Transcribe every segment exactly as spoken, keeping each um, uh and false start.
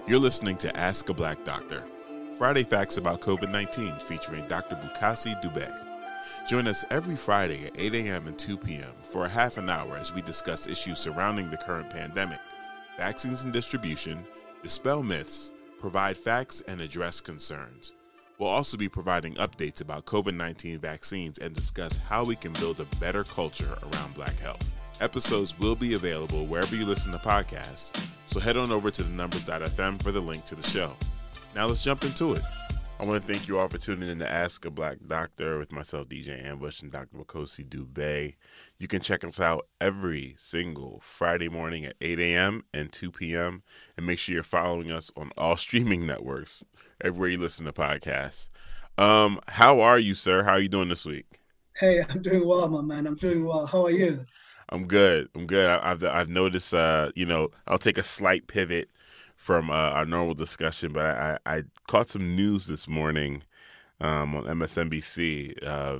You're listening to Ask a Black Doctor, Friday Facts about COVID nineteen featuring Doctor Bukasi Dube. Join us every Friday at eight a.m. and two p.m. for a half an hour as we discuss issues surrounding the current pandemic, vaccines and distribution, dispel myths, provide facts, and address concerns. We'll also be providing updates about COVID nineteen vaccines and discuss how we can build a better culture around Black health. Episodes will be available wherever you listen to podcasts, so head on over to the numbers dot f m for the link to the show. Now let's jump into it. I want to thank you all for tuning in to Ask a Black Doctor with myself, D J Ambush, and Doctor Bukasi Dube. You can check us out every single Friday morning at eight a.m. and two p.m. And make sure you're following us on all streaming networks, everywhere you listen to podcasts. Um, how are you, sir? How are you doing this week? Hey, I'm doing well, my man. I'm doing well. How are you? I'm good. I'm good. I, I've I've noticed. Uh, you know, I'll take a slight pivot from uh, our normal discussion, but I, I caught some news this morning um, on M S N B C. Uh,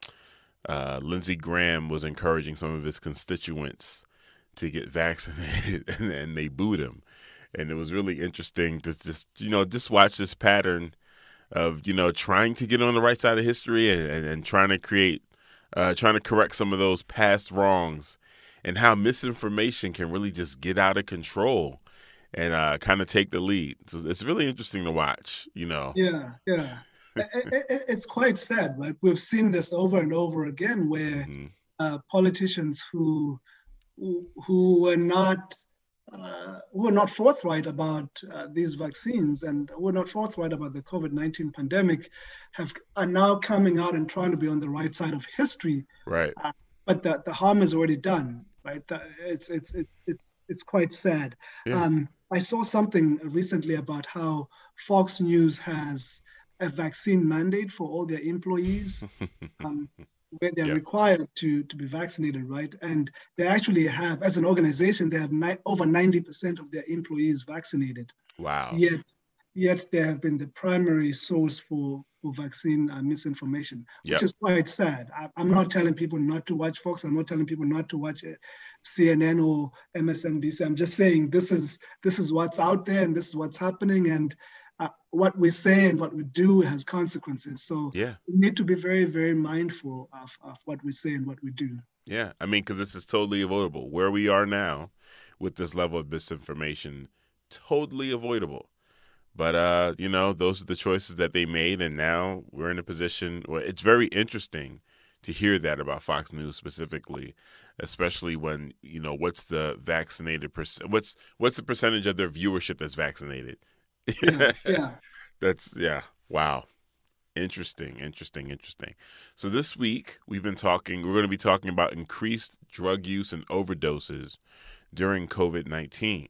uh, Lindsey Graham was encouraging some of his constituents to get vaccinated, and, and they booed him. And it was really interesting to just, you know, just watch this pattern of, you know, trying to get on the right side of history and, and, and trying to create, uh, trying to correct some of those past wrongs, and how misinformation can really just get out of control and uh, kind of take the lead. So it's really interesting to watch, you know. Yeah, yeah. It, it, it's quite sad, right? We've seen this over and over again, where Mm-hmm. uh, politicians who who, who were not uh, who were not forthright about uh, these vaccines and who were not forthright about the COVID nineteen pandemic have are now coming out and trying to be on the right side of history. Right. Uh, but the, the harm is already done, right? The, it's it's it, it, it's quite sad. Yeah. Um, I saw something recently about how Fox News has a vaccine mandate for all their employees, um, where they're Yeah. required to, to be vaccinated, right? And they actually have, as an organization, they have ni- over ninety percent of their employees vaccinated. Wow. Yet, yet they have been the primary source for, for vaccine uh, misinformation, which Yep. is quite sad. I, I'm not telling people not to watch Fox. I'm not telling people not to watch uh, C N N or M S N B C. I'm just saying this is this is what's out there and this is what's happening, and uh, what we say and what we do has consequences. So Yeah. we need to be very, very mindful of, of what we say and what we do. Yeah. I mean, because this is totally avoidable. Where we are now with this level of misinformation, totally avoidable. But, uh, you know, those are the choices that they made. And now we're in a position where it's very interesting to hear that about Fox News specifically, especially when, you know, what's the vaccinated percent, what's, what's the percentage of their viewership that's vaccinated? Yeah, yeah. That's, yeah. Wow. Interesting, interesting, interesting. So this week we've been talking, we're going to be talking about increased drug use and overdoses during COVID nineteen.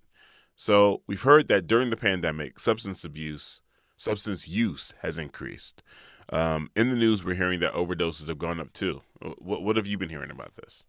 So we've heard that during the pandemic, substance abuse, substance use has increased. Um, in the news, we're hearing that overdoses have gone up too. What, what have you been hearing about this?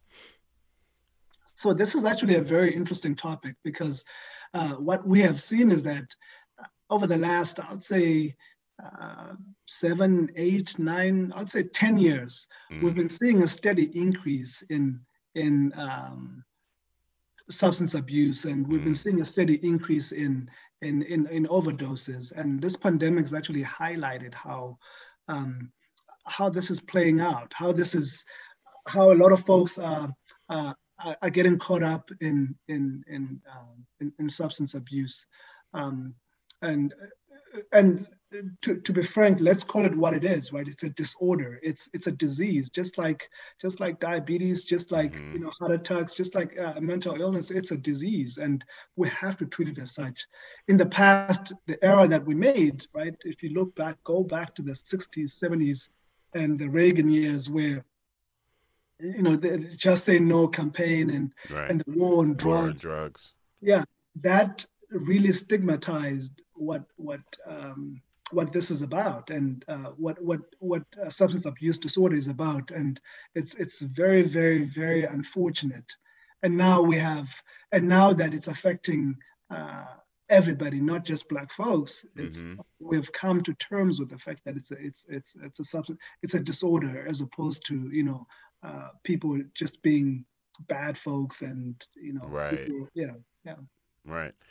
So this is actually a very interesting topic because uh, what we have seen is that over the last, I'd say, uh, seven, eight, nine, I'd say ten years, Mm. we've been seeing a steady increase in in um, substance abuse, and we've been Mm. seeing a steady increase in in in, in overdoses. And this pandemic has actually highlighted how um, how this is playing out, how this is how a lot of folks are uh, are are getting caught up in in in um, in, in substance abuse. Um, and and to, to be frank, let's call it what it is, right? It's a disorder. It's it's a disease, just like just like diabetes, just like Mm-hmm. you know heart attacks, just like uh, mental illness. It's a disease, and we have to treat it as such. In the past, the era that we made, right? If you look back, go back to the sixties, seventies, and the Reagan years, where you know the Just Say No campaign and Right. and the war on War on drugs. drugs. Yeah, that really stigmatized what what um, what this is about and uh, what what what uh, substance abuse disorder is about, and it's it's very very very unfortunate. And now we have, and now that it's affecting uh, everybody, not just Black folks, it's Mm-hmm. we've come to terms with the fact that it's a it's it's it's a substance it's a disorder as opposed to you know uh, people just being bad folks and you know Right. people, yeah yeah. Right.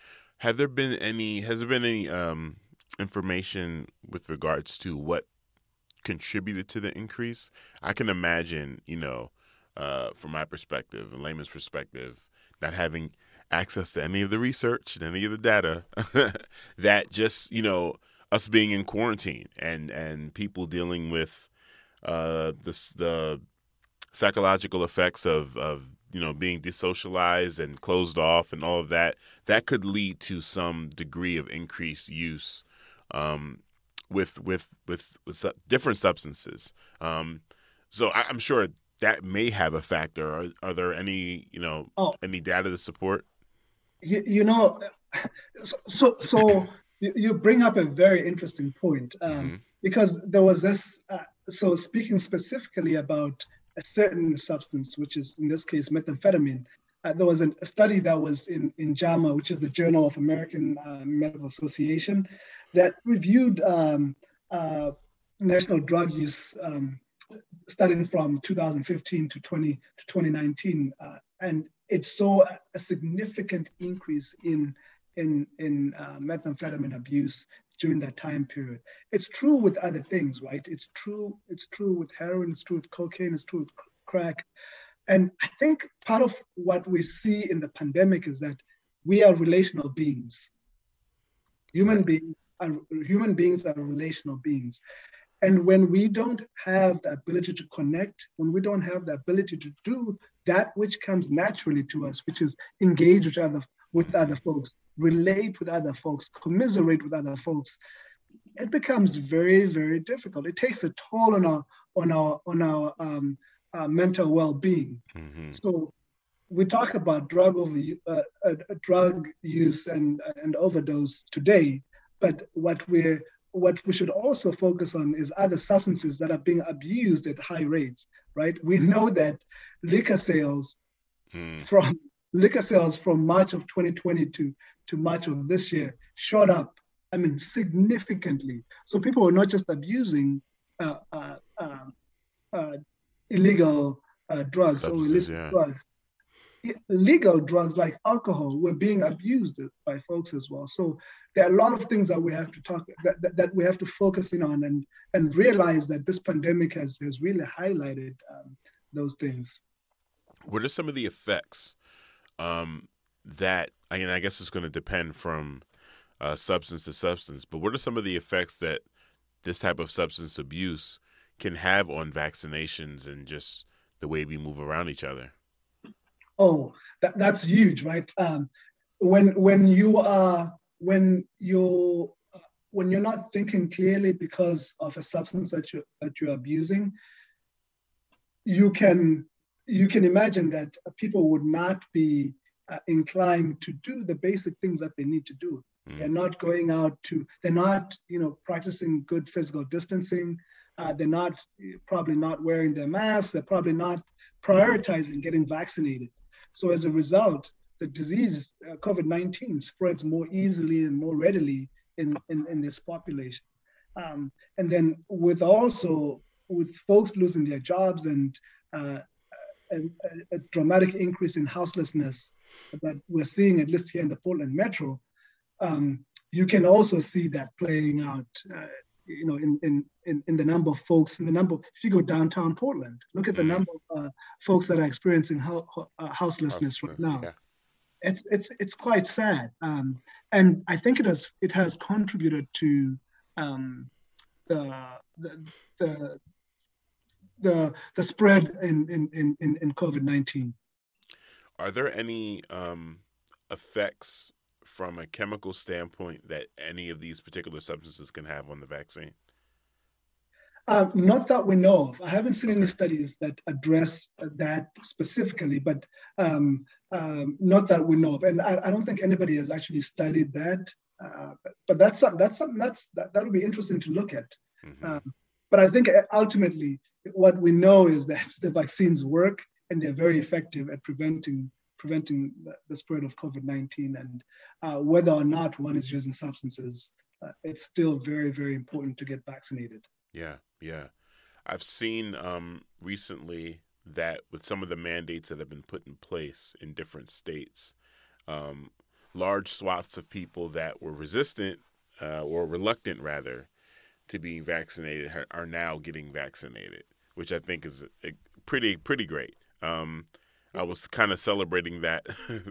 Have there been any? Has there been any um, information with regards to what contributed to the increase? I can imagine, you know, uh, from my perspective, a layman's perspective, not having access to any of the research and any of the data, that just, you know, us being in quarantine and and people dealing with uh, the the psychological effects of of you know being desocialized and closed off and all of that, that could lead to some degree of increased use um, with with with with su- different substances. Um, so I, I'm sure that may have a factor. Are, are there any you know Oh, any data to support? you, you know, so so, so you, you bring up a very interesting point, um, Mm-hmm. because there was this. Uh, so speaking specifically about a certain substance, which is in this case methamphetamine, uh, there was an, a study that was in in JAMA, which is the Journal of American uh, Medical Association, that reviewed um, uh, national drug use. Um, starting from two thousand fifteen to twenty to twenty nineteen, uh, and it saw a, a significant increase in in in uh, methamphetamine abuse during that time period. It's true with other things, right? It's true. It's true with heroin. It's true with cocaine. It's true with crack. And I think part of what we see in the pandemic is that we are relational beings. Human Right. beings are human beings are relational beings. And when we don't have the ability to connect, when we don't have the ability to do that which comes naturally to us, which is engage with other with other folks, relate with other folks, commiserate with other folks, it becomes very, very difficult. It takes a toll on our on our on our um, uh, mental well-being. Mm-hmm. So we talk about drug over uh, uh, drug use and and overdose today, but what we're what we should also focus on is other substances that are being abused at high rates, right? We know that liquor sales Mm. from liquor sales from March of twenty twenty to, to March of this year shot up, I mean, significantly. So people were not just abusing uh, uh, uh, uh, illegal uh, drugs or Substances, illicit yeah. drugs. Legal drugs like alcohol were being abused by folks as well. So there are a lot of things that we have to talk that, that, that we have to focus in on and and realize that this pandemic has has really highlighted um, those things. What are some of the effects um, that? I mean, I guess it's going to depend from uh, substance to substance. But what are some of the effects that this type of substance abuse can have on vaccinations and just the way we move around each other? Oh, that, that's huge, right? Um, when when you are when you when you're not thinking clearly because of a substance that you that you're abusing, you can you can imagine that people would not be uh, inclined to do the basic things that they need to do. Mm. They're not going out to. They're not, you know, practicing good physical distancing. Uh, they're not probably not wearing their masks. They're probably not prioritizing getting vaccinated. So as a result, the disease, uh, COVID nineteen, spreads more easily and more readily in, in, in this population. Um, and then with also with folks losing their jobs and, uh, and a, a dramatic increase in houselessness that we're seeing, at least here in the Portland metro, um, you can also see that playing out, uh, you know, in, in, in, in the number of folks, in the number, if you go downtown Portland, look at the Mm. number of uh, folks that are experiencing ho- uh, houselessness right Houselessness, now. yeah. It's it's it's quite sad, um, and I think it has it has contributed to um, the, the the the the spread in in in, in COVID nineteen. Are there any um, effects from a chemical standpoint that any of these particular substances can have on the vaccine? Um, not that we know of. I haven't seen any Okay. studies that address that specifically, but um, um, not that we know of. And I, I don't think anybody has actually studied that. Uh, but, but that's some- that's something that's that that would be interesting to look at. Mm-hmm. Um, but I think ultimately what we know is that the vaccines work and they're very effective at preventing preventing the, the spread of COVID nineteen. And uh, whether or not one is using substances, uh, it's still very, very important to get vaccinated. Yeah, yeah. I've seen um, recently that with some of the mandates that have been put in place in different states, um, large swaths of people that were resistant uh, or reluctant, rather, to being vaccinated are now getting vaccinated, which I think is pretty pretty great. Um, I was kind of celebrating that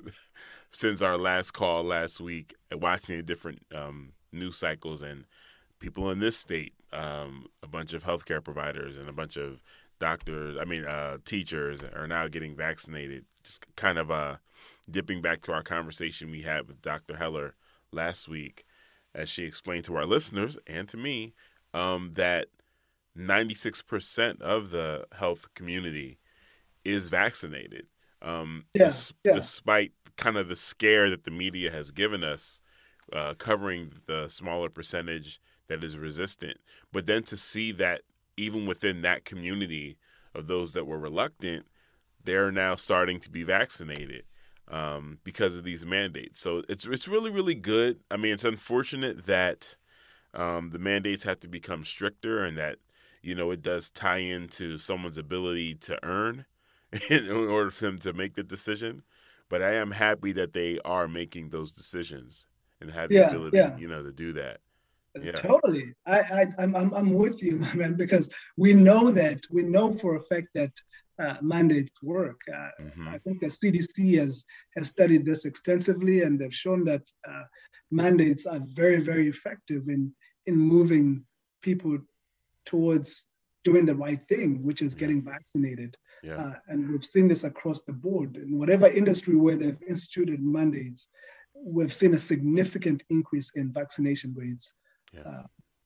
since our last call last week, watching the different um, news cycles and people in this state, um, a bunch of healthcare providers and a bunch of doctors, I mean, uh, teachers are now getting vaccinated. Just kind of uh, dipping back to our conversation we had with Doctor Heller last week, as she explained to our listeners and to me um, that ninety-six percent of the health community is vaccinated. Um, Yeah, dis- yeah, despite kind of the scare that the media has given us, uh, covering the smaller percentage that is resistant. But then to see that even within that community of those that were reluctant, they're now starting to be vaccinated um, because of these mandates. So it's it's really, really good. I mean, it's unfortunate that um, the mandates have to become stricter and that, you know, it does tie into someone's ability to earn in order for them to make the decision. But I am happy that they are making those decisions and have the yeah, ability, yeah. you know, to do that. Yeah. Totally. I, I I'm I'm I'm with you, my man, because we know that we know for a fact that uh, mandates work. Uh, Mm-hmm. I think the C D C has has studied this extensively, and they've shown that uh, mandates are very, very effective in in moving people towards doing the right thing, which is Yeah. getting vaccinated. Yeah. Uh, and we've seen this across the board. In whatever industry where they've instituted mandates, we've seen a significant increase in vaccination rates. Yeah. Uh,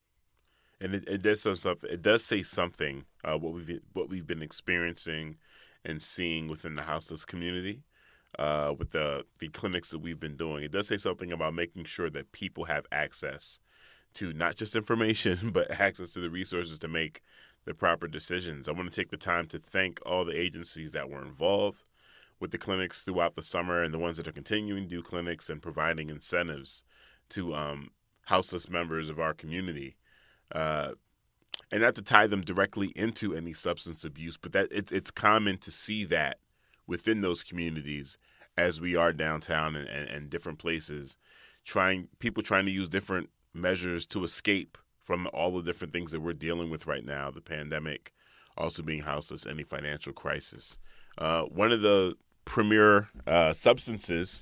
And it, it does something. It does say something. Uh, what we've what we've been experiencing and seeing within the houseless community, uh, with the the clinics that we've been doing. It does say something about making sure that people have access to not just information, but access to the resources to make the proper decisions. I want to take the time to thank all the agencies that were involved with the clinics throughout the summer and the ones that are continuing to do clinics and providing incentives to um, houseless members of our community. Uh, and not to tie them directly into any substance abuse, but that it, it's common to see that within those communities as we are downtown and, and, and different places, trying people trying to use different measures to escape from all the different things that we're dealing with right now, the pandemic, also being houseless, any financial crisis. Uh, one of the premier uh, substances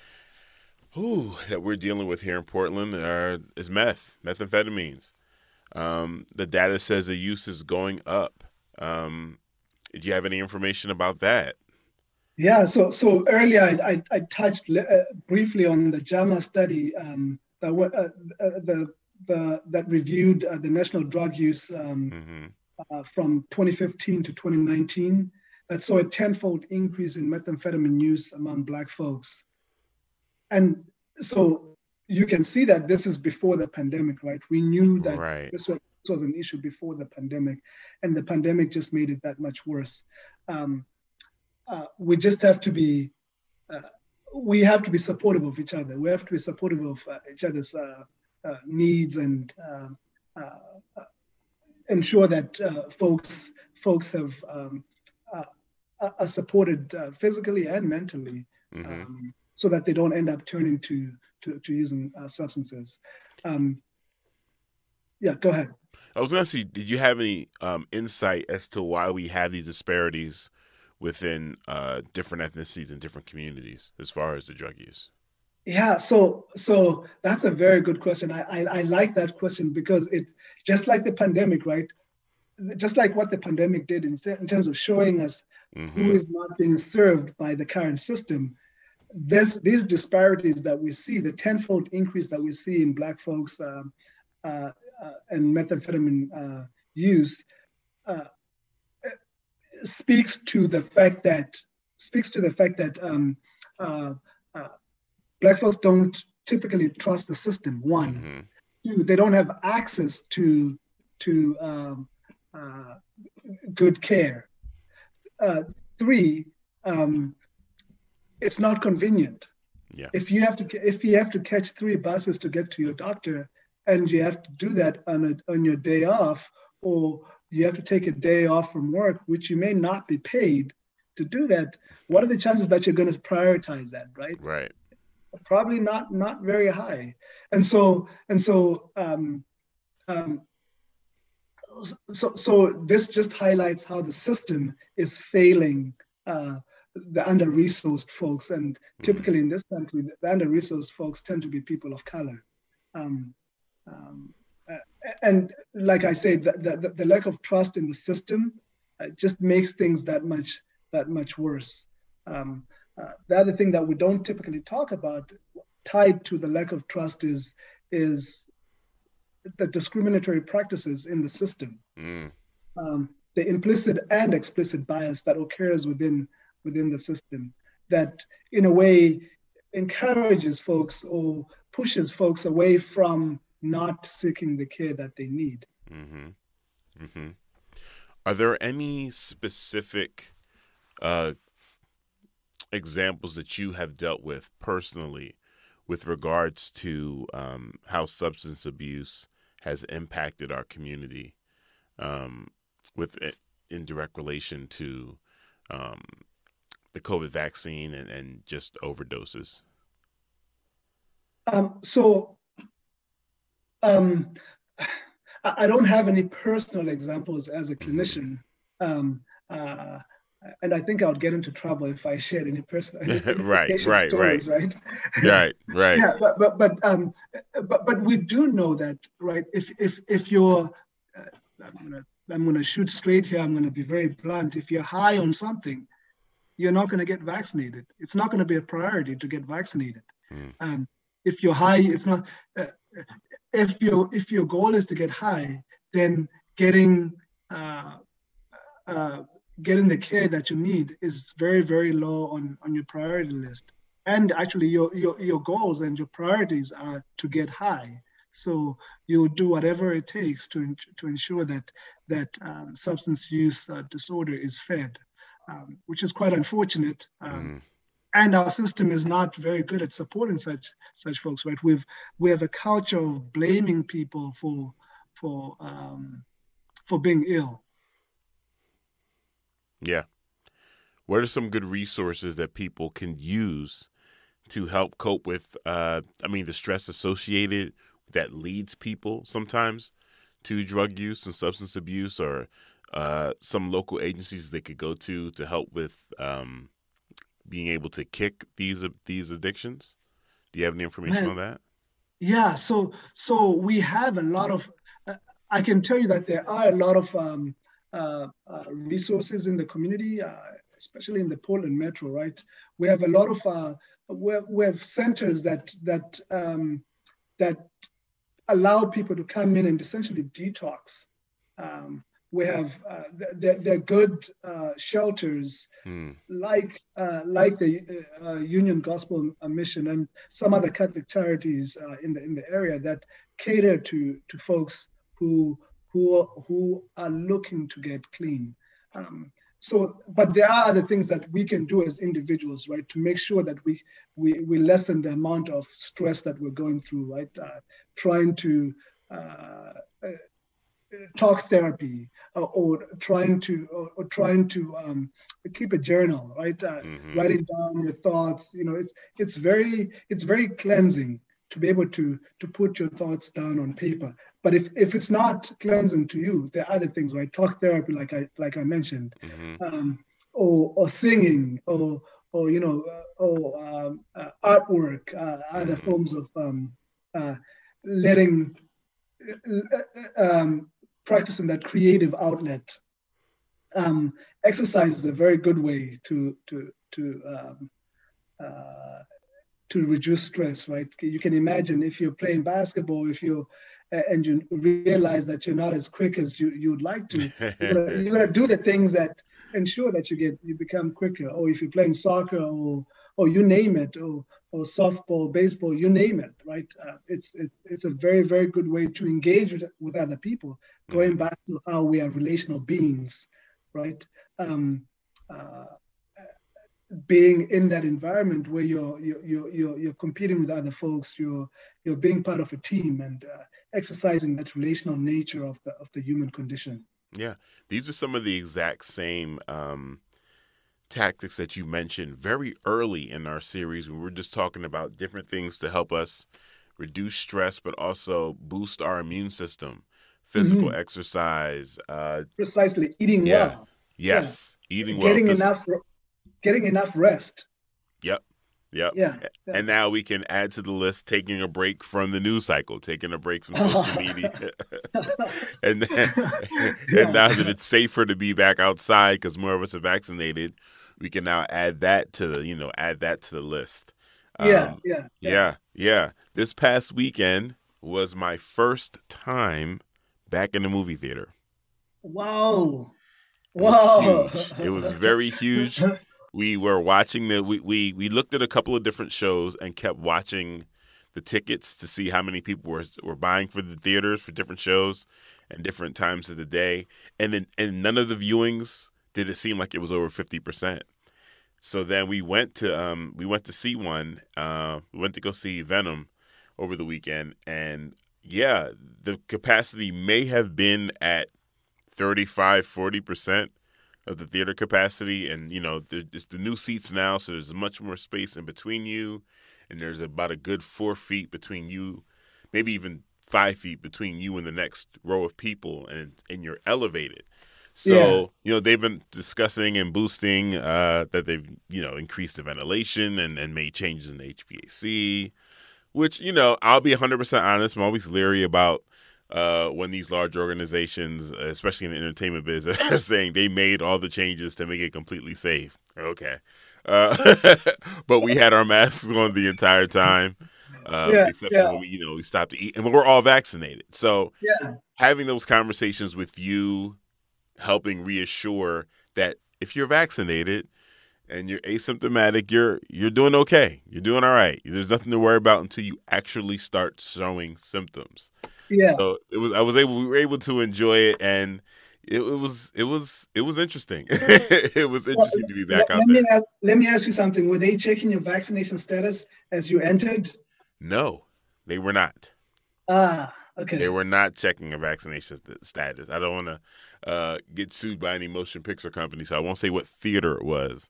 whew, that we're dealing with here in Portland are, is meth, methamphetamines. Um, the data says the use is going up. Um, do you have any information about that? yeah, so so earlier I, I, I touched uh, briefly on the JAMA study um, that, uh, uh, the, the, that reviewed uh, the national drug use um, Mm-hmm. uh, from twenty fifteen to twenty nineteen. That saw a tenfold increase in methamphetamine use among Black folks. And so you can see that this is before the pandemic, right? We knew that Right. this was, this was an issue before the pandemic, and the pandemic just made it that much worse. Um, uh, we just have to be, uh, we have to be supportive of each other. We have to be supportive of uh, each other's uh, uh, needs and uh, uh, ensure that uh, folks folks have um, uh, are supported uh, physically and mentally. Mm-hmm. Um, so that they don't end up turning to to, to using uh, substances. Um, yeah, go ahead. I was going to say, did you have any um, insight as to why we have these disparities within uh, different ethnicities and different communities as far as the drug use? Yeah, so so that's a very good question. I, I, I like that question because it, just like the pandemic, right? Just like what the pandemic did in, in terms of showing us mm-hmm. who is not being served by the current system, This, these disparities that we see, the tenfold increase that we see in Black folks uh, uh, uh, and methamphetamine uh, use uh, speaks to the fact that speaks to the fact that um, uh, uh, Black folks don't typically trust the system. One, mm-hmm. two, they don't have access to to um, uh, good care. Uh, three. Um, It's not convenient. Yeah. If you have to, if you have to catch three buses to get to your doctor, and you have to do that on a, on your day off, or you have to take a day off from work, which you may not be paid to do that, what are the chances that you're going to prioritize that, right? Right. probably not not very high. And so and so um, um, so so this just highlights how the system is failing uh, the under-resourced folks. And typically in this country, the under-resourced folks tend to be people of color. Um, um, uh, and like I said, the, the, the lack of trust in the system uh, just makes things that much that much worse. Um, uh, the other thing that we don't typically talk about, tied to the lack of trust, is is the discriminatory practices in the system, mm. um, the implicit and explicit bias that occurs within within the system, that in a way encourages folks or pushes folks away from not seeking the care that they need. Mm-hmm. Mm-hmm. Are there any specific uh, examples that you have dealt with personally with regards to um, how substance abuse has impacted our community um, with in direct relation to um, the COVID vaccine and, and just overdoses? Um, so um, I don't have any personal examples as a clinician. Um, uh, and I think I would get into trouble if I shared any personal right, patient right, stories, right, right, right, right. Yeah, but but but um, but but we do know that, right? If if if you're, uh, I'm gonna I'm gonna shoot straight here. I'm gonna be very blunt. If you're high on something, you're not gonna get vaccinated. It's not gonna be a priority to get vaccinated. Mm. Um, if you're high, it's not. Uh, if your if your goal is to get high, then getting uh, uh, getting the care that you need is very, very low on, on your priority list. And actually your, your, your goals and your priorities are to get high. So you'll do whatever it takes to, to ensure that, that um, substance use uh, disorder is fed, um, which is quite unfortunate. Um, mm. And our system is not very good at supporting such such folks, right? We've, we have a culture of blaming people for, for, um, for being ill. Yeah. What are some good resources that people can use to help cope with, uh, I mean, the stress associated that leads people sometimes to drug use and substance abuse, or uh, some local agencies they could go to to help with um, being able to kick these these addictions? Do you have any information Man, on that? Yeah, so so we have a lot of, uh, I can tell you that there are a lot of um, uh, uh, resources in the community, uh, especially in the Portland metro, right? We have a lot of, uh, we, have, we have centers that, that, um, that allow people to come in and essentially detox. Um, we have, uh, they're, they're good uh, shelters hmm. like uh, like the uh, Union Gospel Mission and some other Catholic charities uh, in the in the area that cater to to folks who who who are looking to get clean. Um, so, but there are other things that we can do as individuals, right, to make sure that we we we lessen the amount of stress that we're going through, right? Uh, trying to uh, talk therapy, uh, or trying to or, or trying to um, keep a journal, right? Uh, mm-hmm. Writing down your thoughts. You know, it's it's very it's very cleansing to be able to to put your thoughts down on paper. But if if it's not cleansing to you, there are other things, right? Talk therapy, like I like I mentioned, mm-hmm. um, or or singing, or or you know, uh, or um, uh, artwork, uh, other mm-hmm. forms of um, uh, letting. Um, practicing that creative outlet. Um, exercise is a very good way to to to um, uh, to reduce stress, right? You can imagine if you're playing basketball, if you uh, and you realize that you're not as quick as you you'd like to, you're gonna, you're gonna do the things that ensure that you get you become quicker. Or if you're playing soccer, or or you name it, or or softball, baseball, you name it, right? Uh, it's it, it's a very, very good way to engage with, with other people, going mm-hmm. back to how we are relational beings, right? Um, uh, being in that environment where you're, you're, you're, you're competing with other folks, you're, you're being part of a team, and uh, exercising that relational nature of the, of the human condition. Yeah, these are some of the exact same um tactics that you mentioned very early in our series. We were just talking about different things to help us reduce stress, but also boost our immune system. Physical Mm-hmm. exercise. Uh, Precisely, eating yeah. well. Yeah, Yes. Eating well. getting Physical. enough, getting enough rest. Yep. Yep. Yeah, yeah. And now we can add to the list taking a break from the news cycle, taking a break from social media. and then, and Yeah, now that it's safer to be back outside because more of us are vaccinated, we can now add that to the, you know, add that to the list. yeah, Um, yeah, yeah. yeah, yeah. This past weekend was my first time back in the movie theater. Wow, It was wow. huge. It was very huge. We were watching the we, we we looked at a couple of different shows and kept watching the tickets to see how many people were were buying for the theaters for different shows and different times of the day. And in, and none of the viewings did it seem like it was over fifty percent. So then we went to um we went to see one. Uh, we went to go see Venom over the weekend, and yeah, the capacity may have been at thirty-five, forty percent of the theater capacity. And, you know, it's the new seats now, so there's much more space in between you. And there's about a good four feet between you, maybe even five feet between you and the next row of people, and, and you're elevated. So, Yeah, you know, they've been discussing and boosting uh, that they've, you know, increased the ventilation and, and made changes in the H V A C, which, you know, I'll be one hundred percent honest. I'm always leery about uh, when these large organizations, especially in the entertainment business, are saying they made all the changes to make it completely safe. Okay. Uh, but we had our masks on the entire time, um, yeah, except for yeah, when we, you know, we stopped to eat, and we're all vaccinated. So yeah, having those conversations with you, helping reassure that if you're vaccinated and you're asymptomatic, you're you're doing okay. You're doing all right. There's nothing to worry about until you actually start showing symptoms. yeah. So it was I was able we were able to enjoy it, and it, it was it was it was interesting. It was Well, interesting to be let, back out let there. me ask, let me ask you something. Were they checking your vaccination status as you entered? No, they were not. Ah, They okay. were not checking a vaccination st- status. I don't want to uh, get sued by any motion picture company, so I won't say what theater it was.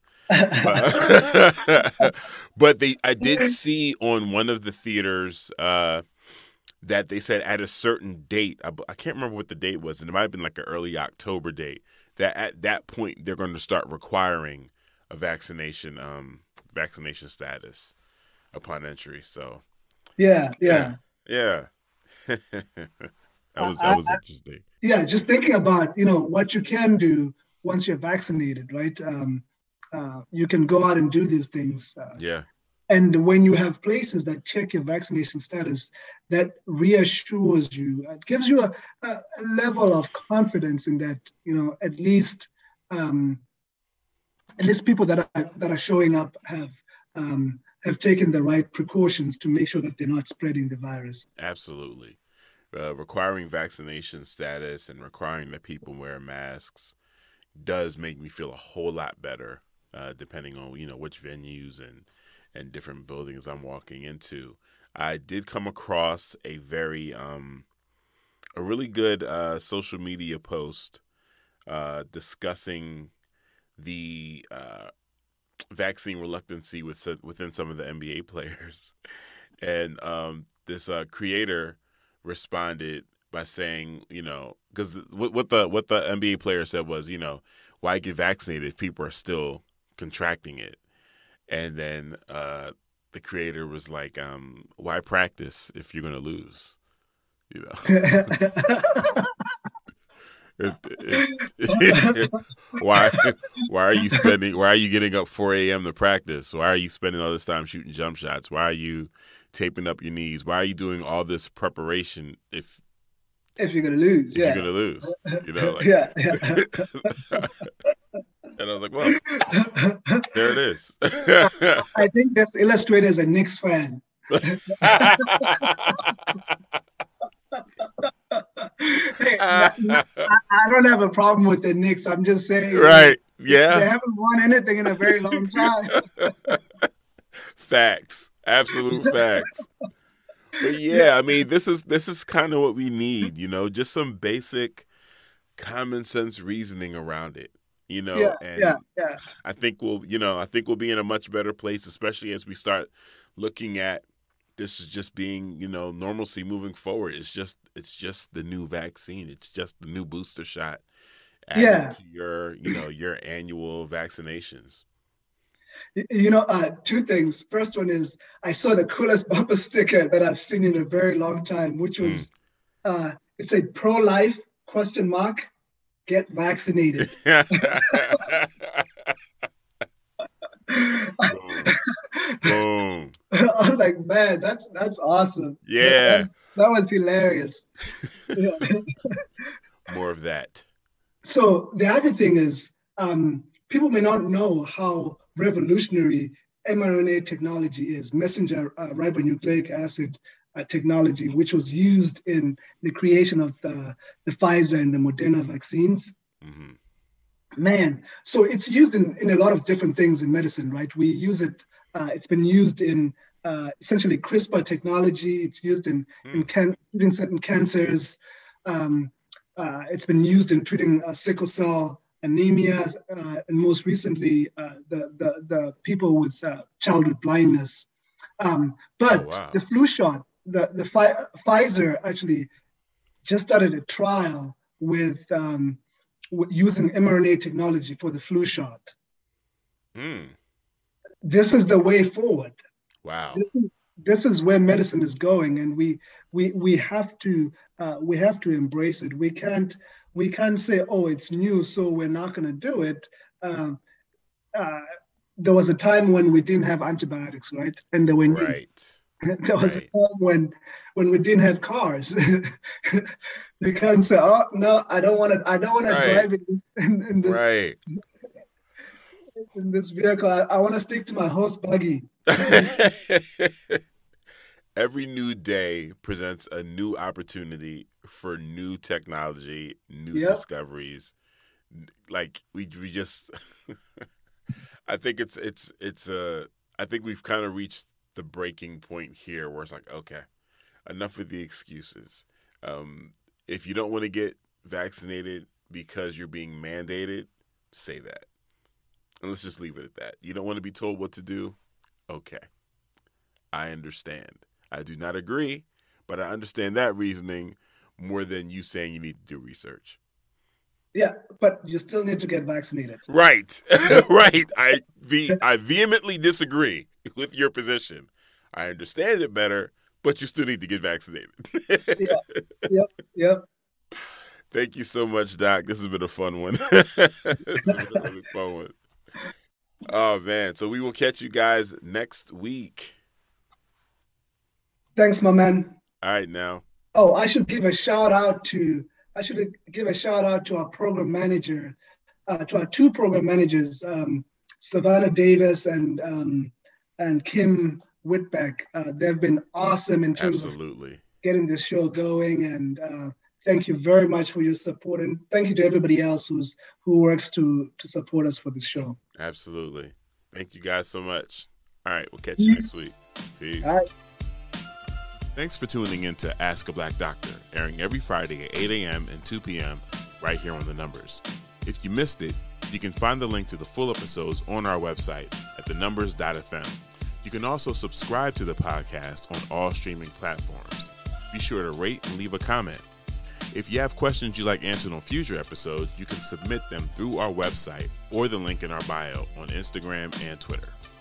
But, but they, I did see on one of the theaters uh, that they said at a certain date, I, I can't remember what the date was, and it might have been like an early October date, that at that point they're going to start requiring a vaccination um, vaccination status upon entry. So Yeah, yeah, yeah. yeah, that I, was that I, was interesting. yeah, just thinking about, you know, what you can do once you're vaccinated, right? Um, uh, you can go out and do these things. Uh, Yeah, and when you have places that check your vaccination status, that reassures you, it gives you a, a, a level of confidence in that, you know, at least um, at least people that are that are showing up have um, have taken the right precautions to make sure that they're not spreading the virus. absolutely. Uh, requiring vaccination status and requiring that people wear masks does make me feel a whole lot better, uh, depending on you know which venues and and different buildings I'm walking into. I did come across a very um, a really good uh, social media post uh, discussing the uh, vaccine reluctancy with, within some of the N B A players. And um, this uh, creator responded by saying, you know, because what, what the what the N B A player said was, you know, why get vaccinated if people are still contracting it? And then uh, the creator was like, um, why practice if you're going to lose? You know, it, it, why why are you spending? Why are you getting up four a.m. to practice? Why are you spending all this time shooting jump shots? Why are you taping up your knees? Why are you doing all this preparation if If you're gonna lose, if you're yeah, gonna lose? You know, like, yeah, yeah. and I was like, well, there it is. I think that's illustrated as a Knicks fan. Hey, not, not, I, I don't have a problem with the Knicks. I'm just saying, you know, Right? they Yeah. haven't won anything in a very long time. Facts. Absolute facts. But Yeah, yeah, I mean, this is this is kind of what we need, you know, just some basic common sense reasoning around it. you know, Yeah, and yeah, yeah. I think we'll, you know, I think we'll be in a much better place, especially as we start looking at this as just being, you know, normalcy moving forward. It's just, it's just the new vaccine. It's just the new booster shot added Yeah. to your, you know, your annual vaccinations. You know, uh, two things. First one is I saw the coolest bumper sticker that I've seen in a very long time, which was, mm. uh, it said pro-life question mark, get vaccinated. Boom. Boom. I was like, man, that's that's awesome. Yeah. That, that was hilarious. Yeah. More of that. So the other thing is, um, people may not know how revolutionary mRNA technology is, messenger uh, ribonucleic acid uh, technology, which was used in the creation of the, the Pfizer and the Moderna vaccines. Mm-hmm. Man, so it's used in, in a lot of different things in medicine, right? We use it, uh, it's been used in uh, essentially CRISPR technology. It's used in, mm. in can, treating certain cancers. Um, uh, it's been used in treating uh, sickle cell anemia, uh, and most recently, uh, the, the, the people with uh, childhood blindness. Um, but oh, wow. the flu shot, the, the Fi- Pfizer actually just started a trial with um, using mRNA technology for the flu shot. Mm. This is the way forward. Wow. This is, this is where medicine is going, and we we we have to uh, we have to embrace it. We can't we can't say, oh, it's new, so we're not going to do it. Um, uh, there was a time when we didn't have antibiotics, right? And there were new. Right. There was right. a time when when we didn't have cars. You can't say, "Oh no, I don't want to. I don't want right. to drive in this in, in this right. in this vehicle. I, I want to stick to my horse buggy." Every new day presents a new opportunity for new technology, new yep. discoveries. Like we we just, I think it's it's it's a. Uh, I think we've kind of reached the breaking point here, where it's like, okay, enough of the excuses. Um, if you don't want to get vaccinated because you're being mandated, say that. And let's just leave it at that. You don't want to be told what to do? Okay. I understand. I do not agree, but I understand that reasoning more than you saying you need to do research. Yeah, but you still need to get vaccinated. Right. Right. I ve- I vehemently disagree with your position. I understand it better, but you still need to get vaccinated. Yeah. Yep. Yep. Thank you so much, Doc. This has been a fun one. This has been a really fun one. Oh, man. So we will catch you guys next week. Thanks, my man. All right, now. Oh, I should give a shout out to, I should give a shout out to our program manager, uh, to our two program managers, um, Savannah Davis and um, and Kim Whitbeck. Uh, they've been awesome in terms Absolutely. of getting this show going, and uh, thank you very much for your support, and thank you to everybody else who's who works to to support us for this show. Absolutely. Thank you guys so much. All right, we'll catch you Peace. next week. Peace. All right. Thanks for tuning in to Ask a Black Doctor, airing every Friday at eight a.m. and two p.m. right here on The Numbers. If you missed it, you can find the link to the full episodes on our website at the numbers dot f m. You can also subscribe to the podcast on all streaming platforms. Be sure to rate and leave a comment. If you have questions you'd like answered on future episodes, you can submit them through our website or the link in our bio on Instagram and Twitter.